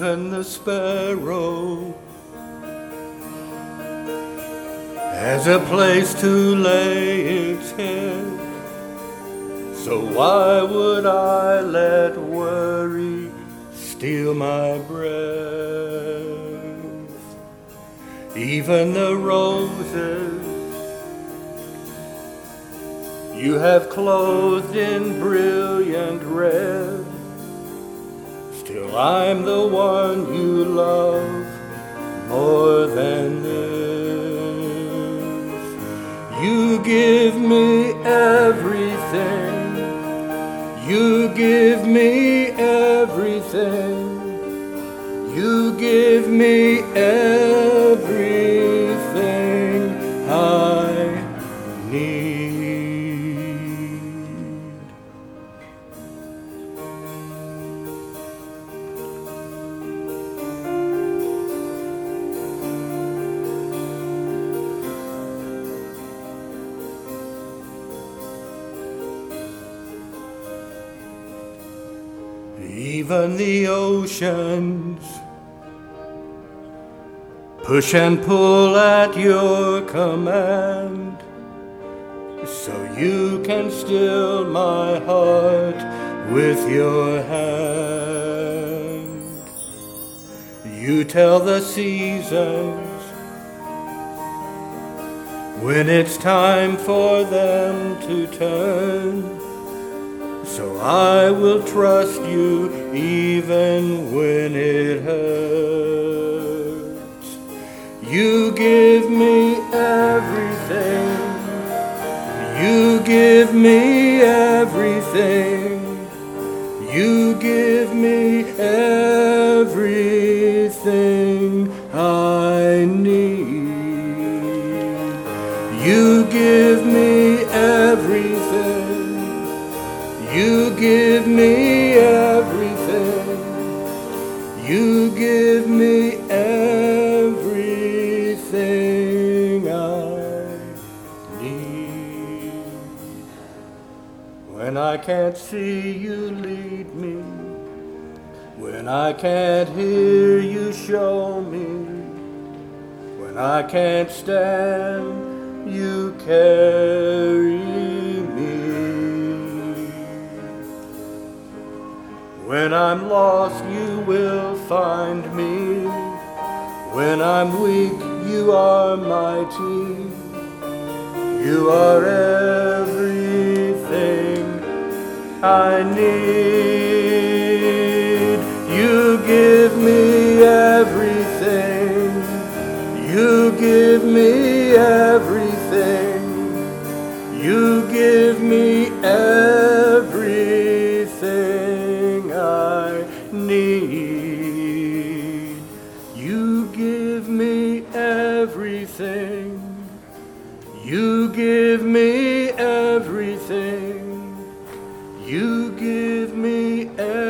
Even the sparrow has a place to lay its head. So why would I let worry steal my breath? Even the roses you have clothed in brilliant red, still I'm the one you love more than this. You give me everything. You give me everything. You give me everything I need. Even the oceans push and pull at your command, so you can still my heart with your hand. You tell the seasons when it's time for them to turn, so I will trust you even when it hurts. You give me everything. You give me everything. You give me everything I need. You give me everything. You give me everything. You give me everything I need. When I can't see you lead me, when I can't hear you show me, when I can't stand, you carry me. When I'm lost, you will find me. When I'm weak, you are mighty. You are everything I need. You give me everything. You give me everything. You give me everything I need. You give me everything. You give me everything. You give me everything.